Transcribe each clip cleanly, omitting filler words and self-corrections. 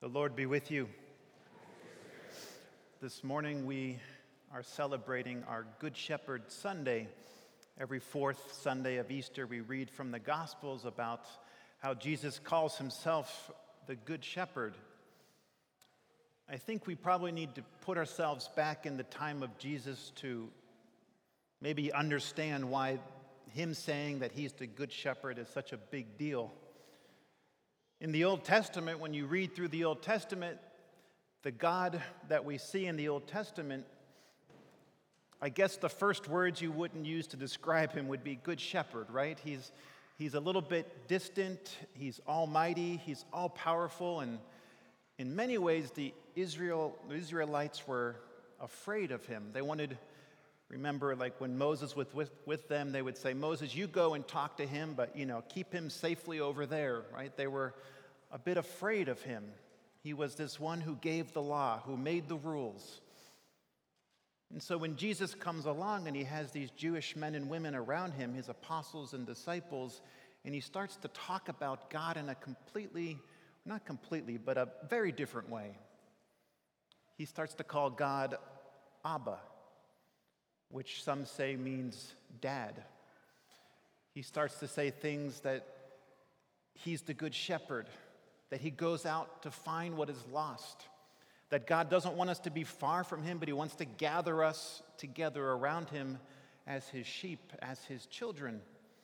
The Lord be with you. This morning we are celebrating our Good Shepherd Sunday. Every fourth Sunday of Easter we read from the Gospels about how Jesus calls himself the Good Shepherd. I think we probably need to put ourselves back in the time of Jesus to maybe understand why him saying that he's the Good Shepherd is such a big deal. In the Old Testament, when you read through the Old Testament, the God that we see in the Old Testament, I guess the first words you wouldn't use to describe him would be Good Shepherd, right? He's a little bit distant, he's almighty, he's all-powerful, and in many ways the Israelites were afraid of him. They wanted, remember, like when Moses was with them, they would say, Moses, you go and talk to him, but, keep him safely over there, right? They were a bit afraid of him. He was this one who gave the law, who made the rules. And so when Jesus comes along and he has these Jewish men and women around him, his apostles and disciples, and he starts to talk about God in a not completely, but a very different way. He starts to call God Abba, which some say means dad. He starts to say things that he's the Good Shepherd, that he goes out to find what is lost, that God doesn't want us to be far from him, but he wants to gather us together around him as his sheep, as his children.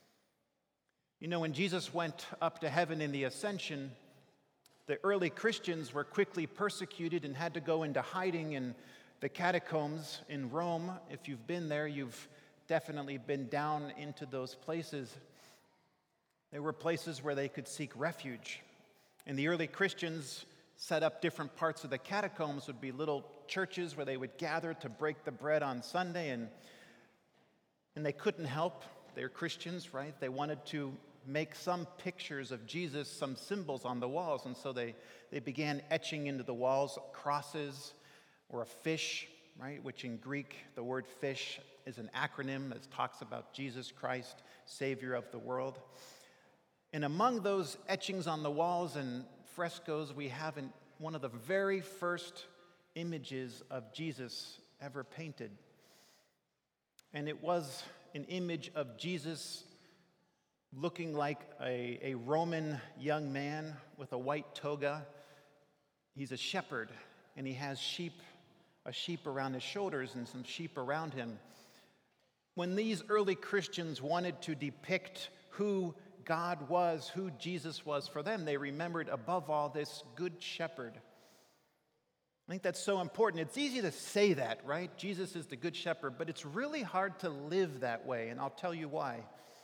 When Jesus went up to heaven in the ascension, the early Christians were quickly persecuted and had to go into hiding in the catacombs in Rome. If you've been there, you've definitely been down into those places. There were places where they could seek refuge. And the early Christians set up different parts of the catacombs, would be little churches where they would gather to break the bread on Sunday, and they couldn't help. They're Christians, right? They wanted to make some pictures of Jesus, some symbols on the walls, and so they began etching into the walls crosses or a fish, right? Which in Greek, the word fish is an acronym that talks about Jesus Christ, Savior of the world. And among those etchings on the walls and frescoes, we have one of the very first images of Jesus ever painted. And it was an image of Jesus looking like a Roman young man with a white toga. He's a shepherd, and he has a sheep around his shoulders and some sheep around him. When these early Christians wanted to depict who God was, who Jesus was for them, they remembered above all this Good Shepherd. I think that's so important. It's easy to say that, right? Jesus is the Good Shepherd, but it's really hard to live that way, and I'll tell you why.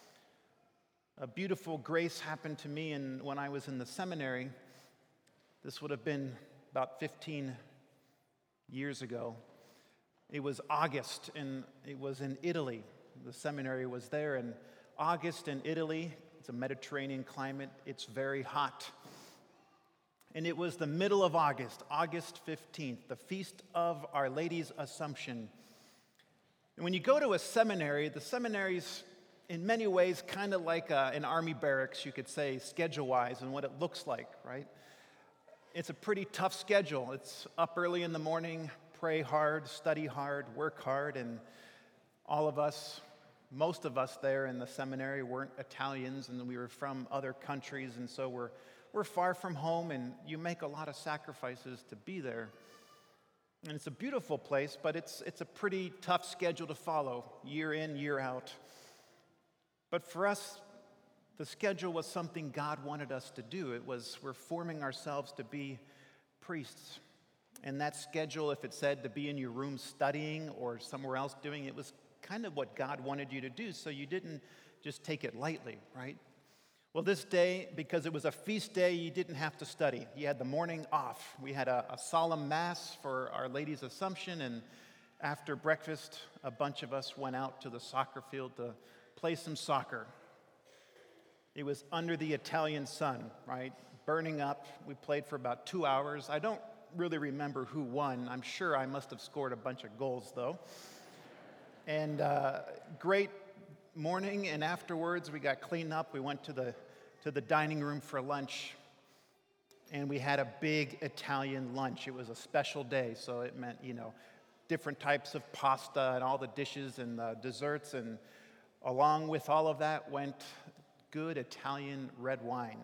A beautiful grace happened to me when I was in the seminary. This would have been about 15 years ago. It was August, and it was in Italy. The seminary was there, and August in Italy, it's a Mediterranean climate, it's very hot. And it was the middle of August, August 15th, the feast of Our Lady's Assumption. And when you go to a seminary, the seminary's in many ways kind of like an army barracks, you could say, schedule-wise, and what it looks like, right? It's a pretty tough schedule. It's up early in the morning, pray hard, study hard, work hard, and all of us, most of us there in the seminary weren't Italians, and we were from other countries, and so we're far from home, and you make a lot of sacrifices to be there. And it's a beautiful place, but it's a pretty tough schedule to follow, year in, year out. But for us, the schedule was something God wanted us to do. We're forming ourselves to be priests. And that schedule, if it said to be in your room studying or somewhere else doing it, was kind of what God wanted you to do, so you didn't just take it lightly, right? Well, this day, because it was a feast day, you didn't have to study. You had the morning off. We had a solemn mass for Our Lady's Assumption, and after breakfast, a bunch of us went out to the soccer field to play some soccer. It was under the Italian sun, right? Burning up. We played for about 2 hours. I don't really remember who won. I'm sure I must have scored a bunch of goals, though. And great morning, and afterwards we got cleaned up. We went to the dining room for lunch. and we had a big Italian lunch. It was a special day, so it meant, different types of pasta and all the dishes and the desserts, and along with all of that went good Italian red wine.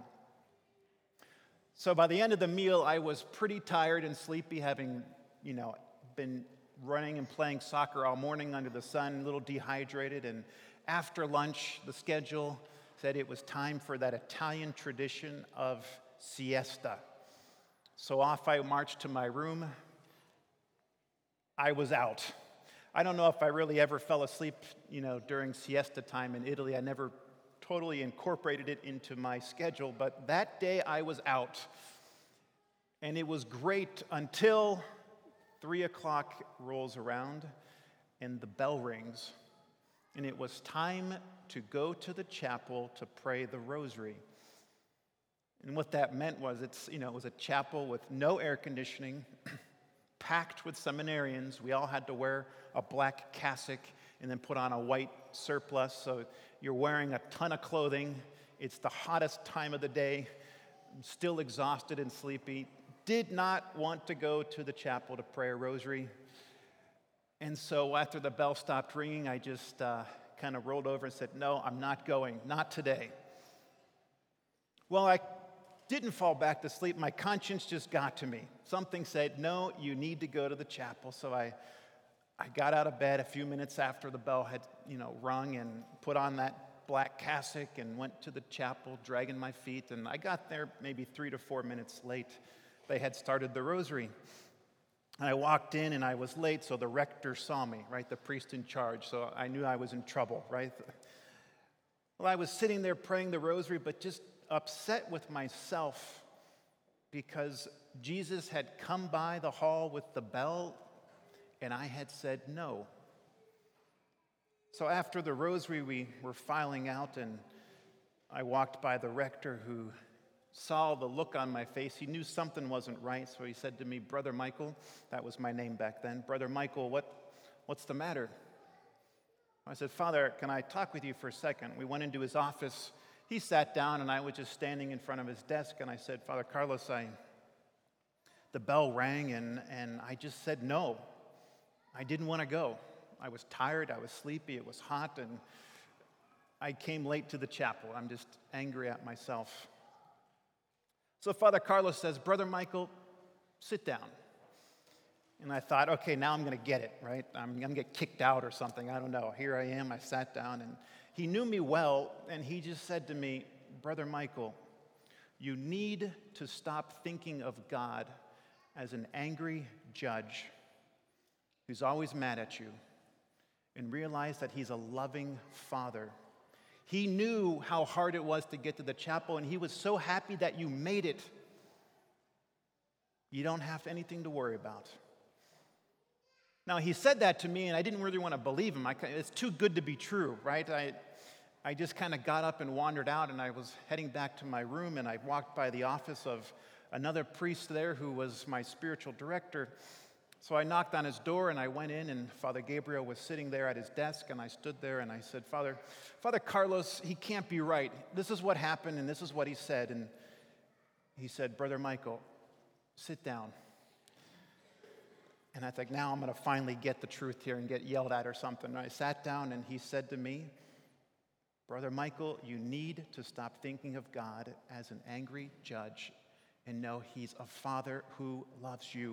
So by the end of the meal, I was pretty tired and sleepy, having, been running and playing soccer all morning under the sun, a little dehydrated. And after lunch, the schedule said it was time for that Italian tradition of siesta. So off I marched to my room. I was out. I don't know if I really ever fell asleep, during siesta time in Italy. I never totally incorporated it into my schedule, but that day I was out. And it was great until 3 o'clock rolls around and the bell rings. And it was time to go to the chapel to pray the rosary. And what that meant was it was a chapel with no air conditioning, packed with seminarians. We all had to wear a black cassock and then put on a white surplice. So you're wearing a ton of clothing. It's the hottest time of the day. I'm still exhausted and sleepy. Did not want to go to the chapel to pray a rosary. And so after the bell stopped ringing, I just kind of rolled over and said, no, I'm not going, not today. Well, I didn't fall back to sleep. My conscience just got to me. Something said, no, you need to go to the chapel. So I got out of bed a few minutes after the bell had, rung, and put on that black cassock and went to the chapel, dragging my feet. And I got there maybe 3 to 4 minutes late. They had started the rosary. And I walked in and I was late, so the rector saw me, right? The priest in charge. So I knew I was in trouble, right? Well, I was sitting there praying the rosary, but just upset with myself because Jesus had come by the hall with the bell and I had said no. So after the rosary, we were filing out, and I walked by the rector, who saw the look on my face. He knew something wasn't right, so he said to me, Brother Michael, that was my name back then, Brother Michael, what's the matter? I said, Father, can I talk with you for a second? We went into his office. He sat down, and I was just standing in front of his desk, and I said, Father Carlos, the bell rang, and I just said no. I didn't want to go. I was tired, I was sleepy, it was hot, and I came late to the chapel. I'm just angry at myself. So Father Carlos says, Brother Michael, sit down. And I thought, okay, now I'm going to get it, right? I'm going to get kicked out or something. I don't know. Here I am. I sat down, and he knew me well, and he just said to me, Brother Michael, you need to stop thinking of God as an angry judge who's always mad at you, and realize that he's a loving father. He knew how hard it was to get to the chapel, and he was so happy that you made it. You don't have anything to worry about. Now, he said that to me, and I didn't really want to believe him. It's too good to be true, right? I just kind of got up and wandered out, and I was heading back to my room, and I walked by the office of another priest there who was my spiritual director. So I knocked on his door, and I went in, and Father Gabriel was sitting there at his desk, and I stood there, and I said, Father Carlos, he can't be right. This is what happened, and this is what he said. And he said, Brother Michael, sit down. And I think, now I'm going to finally get the truth here and get yelled at or something. And I sat down, and he said to me, Brother Michael, you need to stop thinking of God as an angry judge and know he's a father who loves you.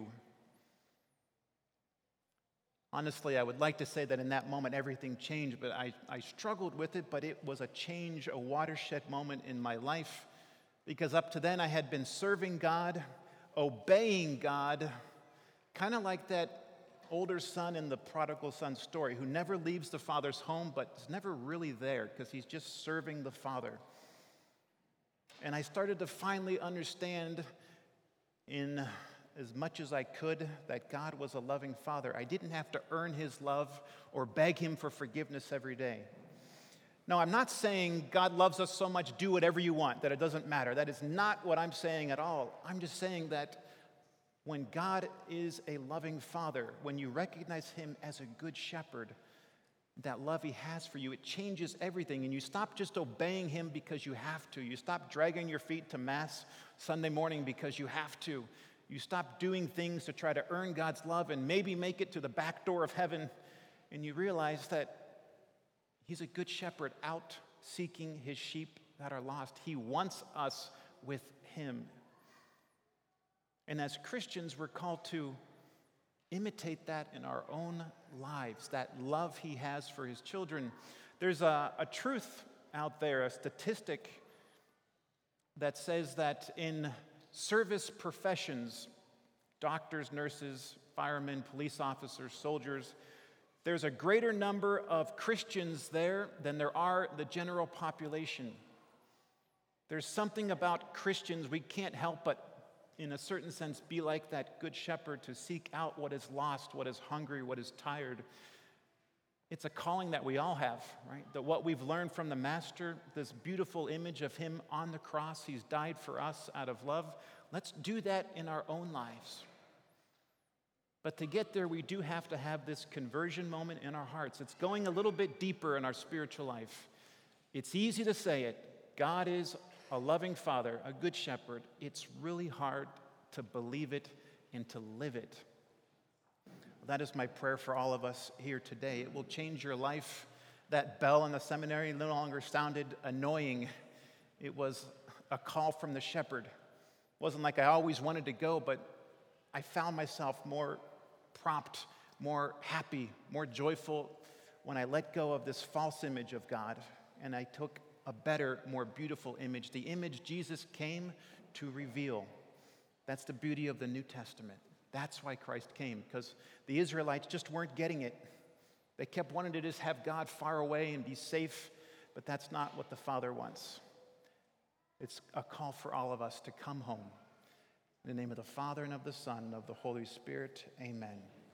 Honestly, I would like to say that in that moment everything changed, but I struggled with it, but it was a change, a watershed moment in my life, because up to then I had been serving God, obeying God, kind of like that older son in the prodigal son story who never leaves the father's home but is never really there because he's just serving the father. And I started to finally understand in as much as I could that God was a loving father. I didn't have to earn his love or beg him for forgiveness every day. No, I'm not saying God loves us so much, do whatever you want, that it doesn't matter. That is not what I'm saying at all. I'm just saying that when God is a loving father, when you recognize him as a good shepherd, that love he has for you, it changes everything. And you stop just obeying him because you have to. You stop dragging your feet to Mass Sunday morning because you have to. You stop doing things to try to earn God's love and maybe make it to the back door of heaven. And you realize that he's a good shepherd out seeking his sheep that are lost. He wants us with him. And as Christians, we're called to imitate that in our own lives, that love he has for his children. There's a truth out there, a statistic that says that in service professions, doctors, nurses, firemen, police officers, soldiers, there's a greater number of Christians there than there are the general population. There's something about Christians we can't help but, in a certain sense, be like that good shepherd to seek out what is lost, what is hungry, what is tired. It's a calling that we all have, right? That what we've learned from the Master, this beautiful image of him on the cross, he's died for us out of love. Let's do that in our own lives. But to get there, we do have to have this conversion moment in our hearts. It's going a little bit deeper in our spiritual life. It's easy to say it. God is a loving Father, a good shepherd. It's really hard to believe it and to live it. That is my prayer for all of us here today. It will change your life. That bell in the seminary no longer sounded annoying. It was a call from the shepherd. It wasn't like I always wanted to go, but I found myself more prompt, more happy, more joyful when I let go of this false image of God and I took a better, more beautiful image, the image Jesus came to reveal. That's the beauty of the New Testament. That's why Christ came, because the Israelites just weren't getting it. They kept wanting to just have God far away and be safe, but that's not what the Father wants. It's a call for all of us to come home. In the name of the Father, and of the Son, and of the Holy Spirit, amen.